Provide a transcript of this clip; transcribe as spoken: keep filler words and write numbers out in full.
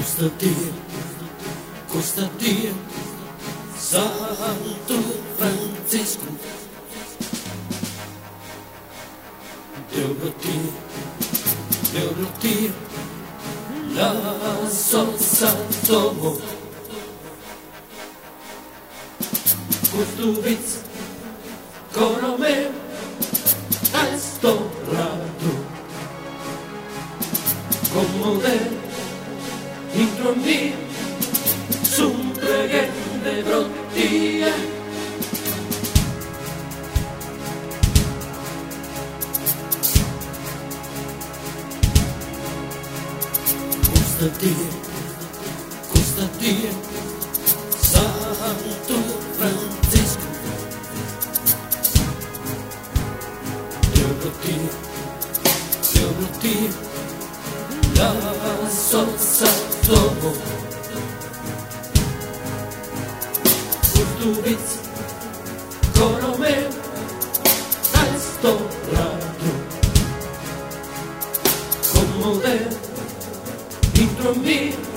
Custodire, custodire, Santo Francisco. Deoblotire, deoblotire, la sosa domo. Kustubic, konome, restaurato. Commode, intro mi, sun pregende brottie. Custodire, custodire, Santo Francisco. Deoblotire, deoblotire, la sosa domo. Kustubic, konome, restaurato. Commode, intro mi,